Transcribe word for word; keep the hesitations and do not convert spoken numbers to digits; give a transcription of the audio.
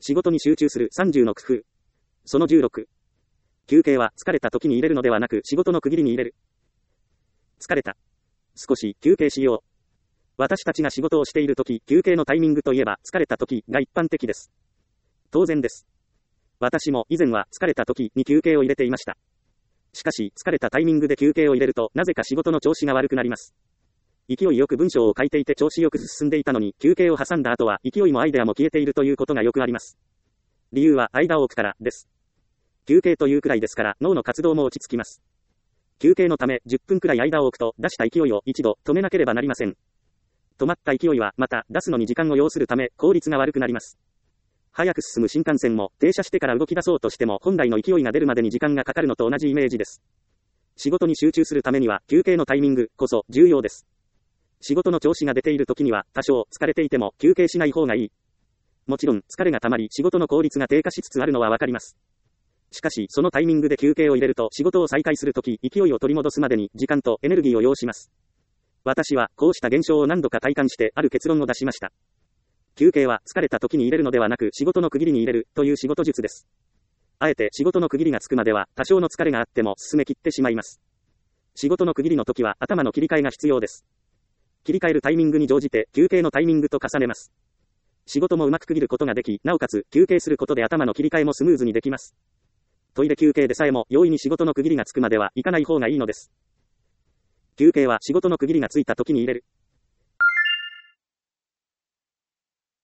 仕事に集中するさんじゅうの工夫。そのじゅうろく。休憩は疲れた時に入れるのではなく仕事の区切りに入れる。疲れた。少し休憩しよう。私たちが仕事をしている時、休憩のタイミングといえば疲れた時が一般的です。当然です。私も以前は疲れた時に休憩を入れていました。しかし疲れたタイミングで休憩を入れるとなぜか仕事の調子が悪くなります。勢いよく文章を書いていて調子よく進んでいたのに休憩を挟んだ後は勢いもアイデアも消えているということがよくあります。理由は間を置くからです。休憩というくらいですから脳の活動も落ち着きます。休憩のためじゅっぷんくらい間を置くと出した勢いを一度止めなければなりません。止まった勢いはまた出すのに時間を要するため効率が悪くなります。早く進む新幹線も停車してから動き出そうとしても本来の勢いが出るまでに時間がかかるのと同じイメージです。仕事に集中するためには休憩のタイミングこそ重要です。仕事の調子が出ている時には多少疲れていても休憩しない方がいい。もちろん疲れがたまり仕事の効率が低下しつつあるのはわかります。しかしそのタイミングで休憩を入れると仕事を再開するとき勢いを取り戻すまでに時間とエネルギーを要します。私はこうした現象を何度か体感してある結論を出しました。休憩は疲れた時に入れるのではなく仕事の区切りに入れるという仕事術です。あえて仕事の区切りがつくまでは多少の疲れがあっても進め切ってしまいます。仕事の区切りの時は頭の切り替えが必要です。切り替えるタイミングに乗じて休憩のタイミングと重ねます。仕事もうまく区切ることができ、なおかつ休憩することで頭の切り替えもスムーズにできます。トイレ休憩でさえも容易に仕事の区切りがつくまでは行かない方がいいのです。休憩は仕事の区切りがついた時に入れる。